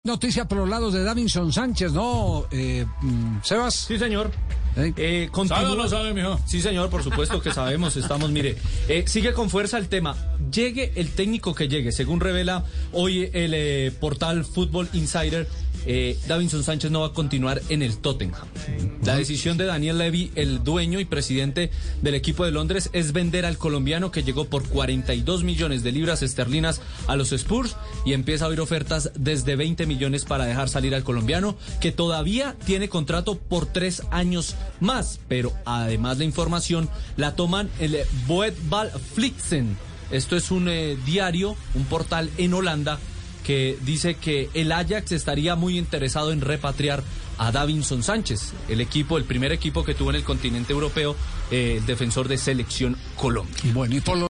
Noticia por los lados de Davinson Sánchez, ¿no, Sebas? Sí, señor. ¿Sabe o no sabe, mijo? Sí, señor, por supuesto que sabemos, mire, sigue con fuerza el tema. Llegue el técnico que llegue, según revela hoy el portal Football Insider, Davinson Sánchez no va a continuar en el Tottenham. La decisión de Daniel Levy, el dueño y presidente del equipo de Londres, es vender al colombiano que llegó por 42 millones de libras esterlinas a los Spurs y empieza a oír ofertas desde 20 millones para dejar salir al colombiano, que todavía tiene contrato por 3 años más. Pero además la información la toman el Voetbal Flitsen. Esto es un diario, un portal en Holanda, que dice que el Ajax estaría muy interesado en repatriar a Davinson Sánchez, el primer equipo que tuvo en el continente europeo, el defensor de Selección Colombia. Bueno, y por